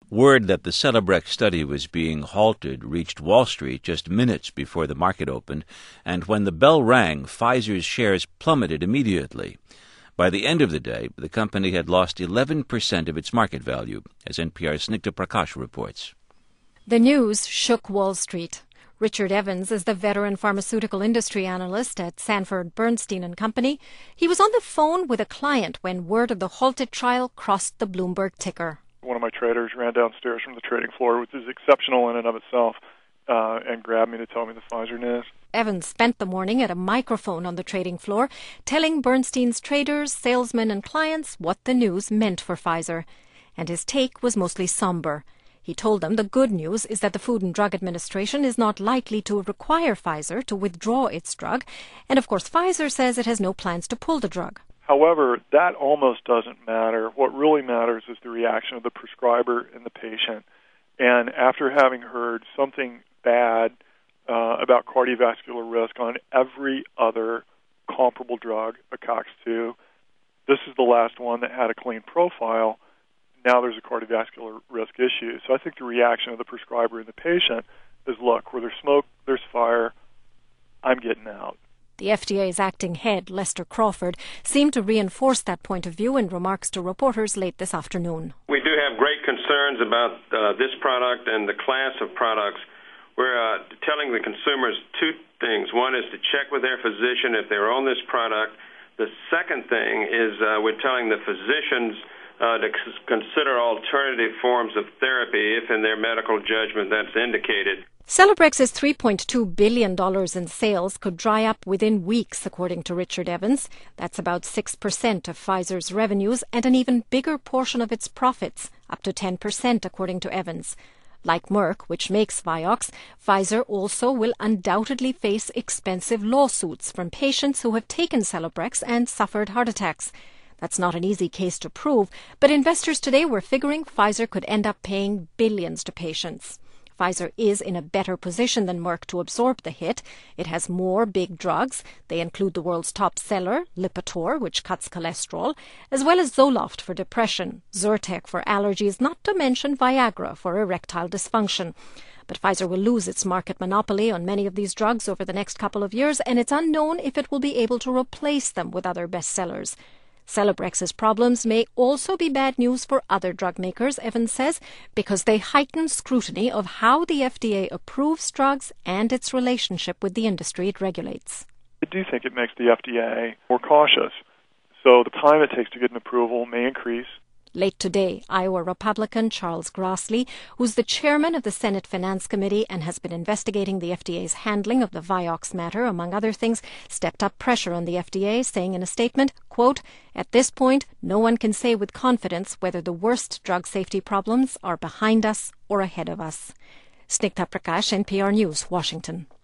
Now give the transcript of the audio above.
Word that the Celebrex study was being halted reached Wall Street just minutes before the market opened, and when the bell rang, Pfizer's shares plummeted immediately. By the end of the day, the company had lost 11% of its market value, as NPR's Snigdha Prakash reports. The news shook Wall Street. Richard Evans is the veteran pharmaceutical industry analyst at Sanford Bernstein & Company. He was on the phone with a client when word of the halted trial crossed the Bloomberg ticker. One of my traders ran downstairs from the trading floor, which is exceptional in and of itself, and grabbed me to tell me the Pfizer news. Evans spent the morning at a microphone on the trading floor, telling Bernstein's traders, salesmen and clients what the news meant for Pfizer. And his take was mostly somber. He told them the good news is that the Food and Drug Administration is not likely to require Pfizer to withdraw its drug, and of course Pfizer says it has no plans to pull the drug. However, that almost doesn't matter. What really matters is the reaction of the prescriber and the patient. And after having heard something bad about cardiovascular risk on every other comparable drug, a COX-2, this is the last one that had a clean profile. Now there's a cardiovascular risk issue. So I think the reaction of the prescriber and the patient is, look, where there's smoke, there's fire. I'm getting out. The FDA's acting head, Lester Crawford, seemed to reinforce that point of view in remarks to reporters late this afternoon. We do have great concerns about this product and the class of products. We're telling the consumers two things. One is to check with their physician if they're on this product. The second thing is we're telling the physicians to consider alternative forms of therapy if in their medical judgment that's indicated. Celebrex's $3.2 billion in sales could dry up within weeks, according to Richard Evans. That's about 6% of Pfizer's revenues and an even bigger portion of its profits, up to 10%, according to Evans. Like Merck, which makes Vioxx, Pfizer also will undoubtedly face expensive lawsuits from patients who have taken Celebrex and suffered heart attacks. That's not an easy case to prove, but investors today were figuring Pfizer could end up paying billions to patients. Pfizer is in a better position than Merck to absorb the hit. It has more big drugs. They include the world's top seller, Lipitor, which cuts cholesterol, as well as Zoloft for depression, Zyrtec for allergies, not to mention Viagra for erectile dysfunction. But Pfizer will lose its market monopoly on many of these drugs over the next couple of years, and it's unknown if it will be able to replace them with other bestsellers. Celebrex's problems may also be bad news for other drug makers, Evans says, because they heighten scrutiny of how the FDA approves drugs and its relationship with the industry it regulates. I do think it makes the FDA more cautious. So the time it takes to get an approval may increase. Late today, Iowa Republican Charles Grassley, who's the chairman of the Senate Finance Committee and has been investigating the FDA's handling of the Vioxx matter, among other things, stepped up pressure on the FDA, saying in a statement, quote, "At this point, no one can say with confidence whether the worst drug safety problems are behind us or ahead of us." Snigdha Prakash, NPR News, Washington.